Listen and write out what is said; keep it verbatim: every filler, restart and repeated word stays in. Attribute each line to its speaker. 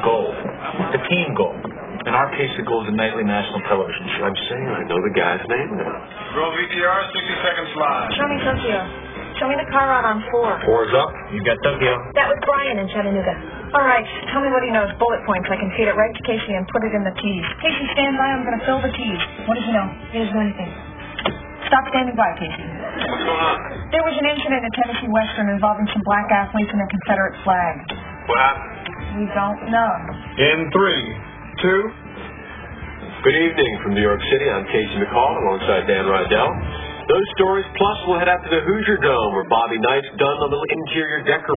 Speaker 1: gold. The team gold. In our case, the gold is a nightly national television show.
Speaker 2: I'm saying I know the guy's name now.
Speaker 3: Roll V T R, sixty seconds live.
Speaker 4: Show me Tokyo. Show me the car out on four.
Speaker 1: Four's up. You got Tokyo.
Speaker 4: That was Brian in Chattanooga. All right, tell me what he knows. Bullet points. I can feed it right to Casey and put it in the tees. Casey, stand by. I'm going to fill the tees. What does he know? He doesn't know anything. Stop standing by, Casey.
Speaker 3: What's going on?
Speaker 4: There was an incident at Tennessee Western involving some black athletes and a Confederate flag.
Speaker 3: What happened?
Speaker 4: We don't know.
Speaker 3: In three, two.
Speaker 2: Good evening from New York City. I'm Casey McCall alongside Dan Rydell. Those stories, plus we'll head out to the Hoosier Dome where Bobby Knight's done a little interior decor